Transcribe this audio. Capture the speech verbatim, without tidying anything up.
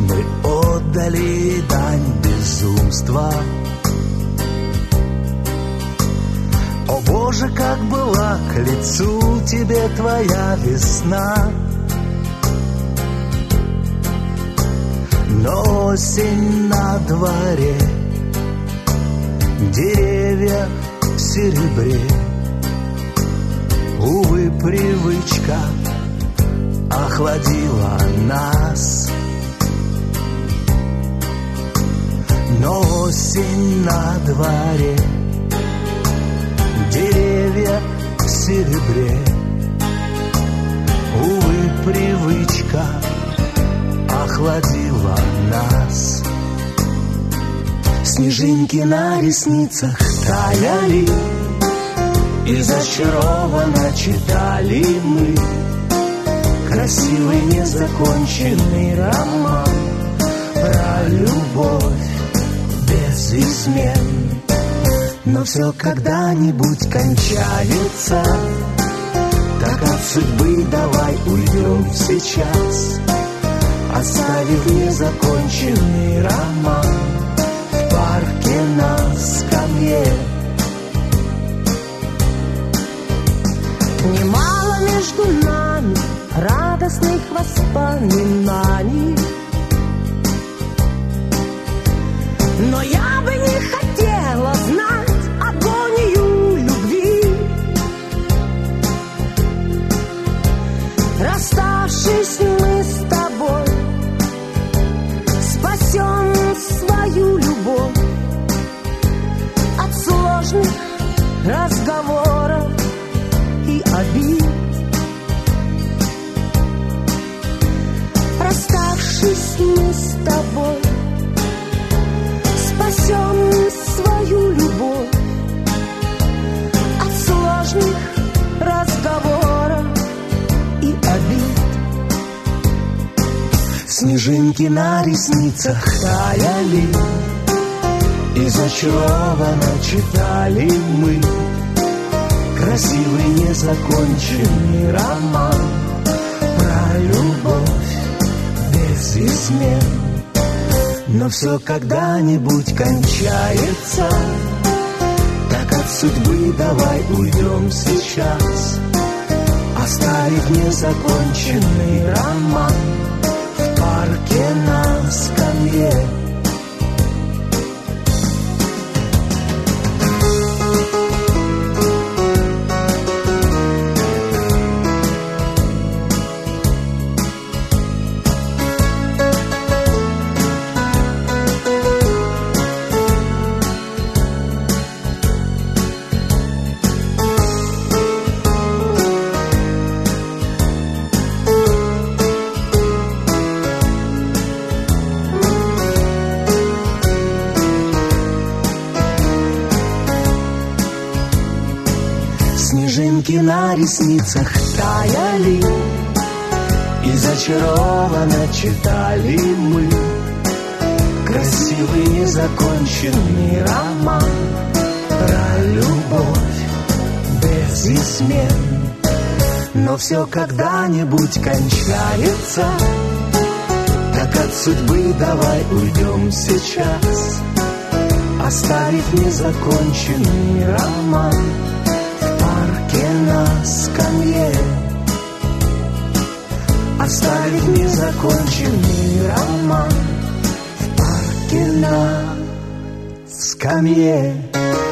Мы отдали дань безумства. О Боже, как была к лицу тебе твоя весна. Но осень на дворе, деревья в серебре. Увы, привычка охладила нас. Но осень на дворе, деревья в серебре. Увы, привычка охладила нас. Снежинки на ресницах таяли, и зачарованно читали мы красивый незаконченный роман про любовь без измен. Но все когда-нибудь кончается, так от судьбы давай уйдем сейчас, оставив незаконченный роман в парке на скамье. Немало между нами радостных воспоминаний, но я бы не хотела знать агонию любви. Расставшись мы с тобой, спасем свою любовь от сложных разговоров и обид. Расставшись мы с тобой, спасем свою любовь от сложных разговоров и обид. Снежинки на ресницах таяли, и зачарованно читали мы красивый незаконченный роман про любовь без измен. Но все когда-нибудь кончается, так от судьбы давай уйдем сейчас, оставив незаконченный роман в парке на скамье. Снежинки на ресницах таяли, и зачарованно читали мы красивый незаконченный роман про любовь без измен. Но все когда-нибудь кончается, так от судьбы давай уйдем сейчас, оставив незаконченный роман на скамье. Оставить незаконченный роман в парке на скамье.